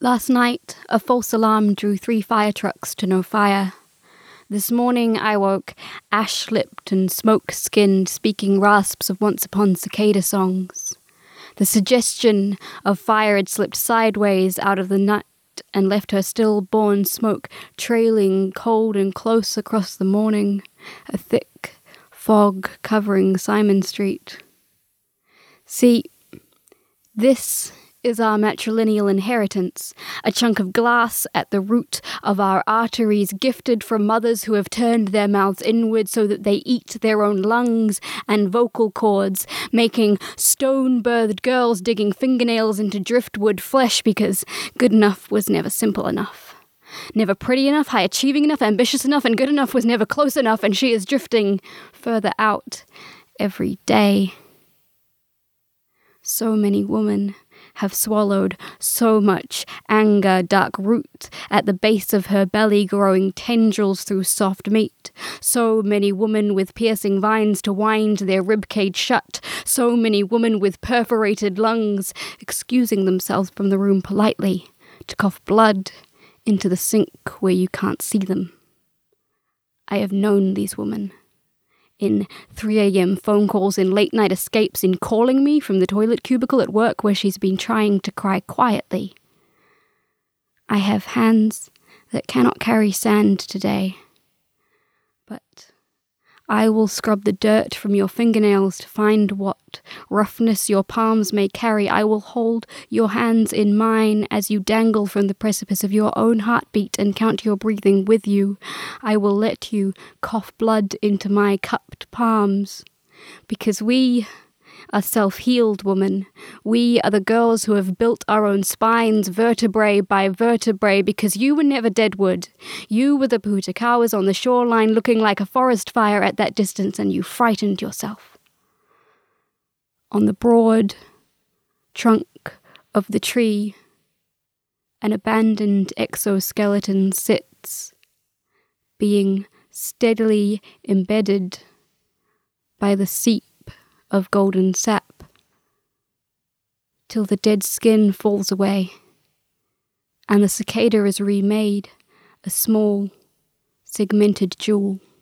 Last night, a false alarm drew 3 fire trucks to no fire. This morning I woke ash-lipped and smoke-skinned, speaking rasps of once-upon cicada songs. The suggestion of fire had slipped sideways out of the night and left her stillborn smoke trailing cold and close across the morning, a thick fog covering Simon Street. See, this is our matrilineal inheritance, a chunk of glass at the root of our arteries gifted from mothers who have turned their mouths inward so that they eat their own lungs and vocal cords, making stone-birthed girls digging fingernails into driftwood flesh because good enough was never simple enough. Never pretty enough, high-achieving enough, ambitious enough, and good enough was never close enough, and she is drifting further out every day. So many women have swallowed so much anger, dark root at the base of her belly, growing tendrils through soft meat. So many women with piercing vines to wind their ribcage shut. So many women with perforated lungs, excusing themselves from the room politely to cough blood into the sink where you can't see them. I have known these women. In 3 a.m. phone calls, in late-night escapes, in calling me from the toilet cubicle at work where she's been trying to cry quietly. I have hands that cannot carry sand today, but I will scrub the dirt from your fingernails to find what roughness your palms may carry. I will hold your hands in mine as you dangle from the precipice of your own heartbeat and count your breathing with you. I will let you cough blood into my cupped palms, because we are self-healed, woman. We are the girls who have built our own spines, vertebrae by vertebrae, because you were never deadwood. You were the Putakawas on the shoreline looking like a forest fire at that distance, and you frightened yourself. On the broad trunk of the tree, an abandoned exoskeleton sits, being steadily embedded by the seep of golden sap, till the dead skin falls away, and the cicada is remade, a small, segmented jewel.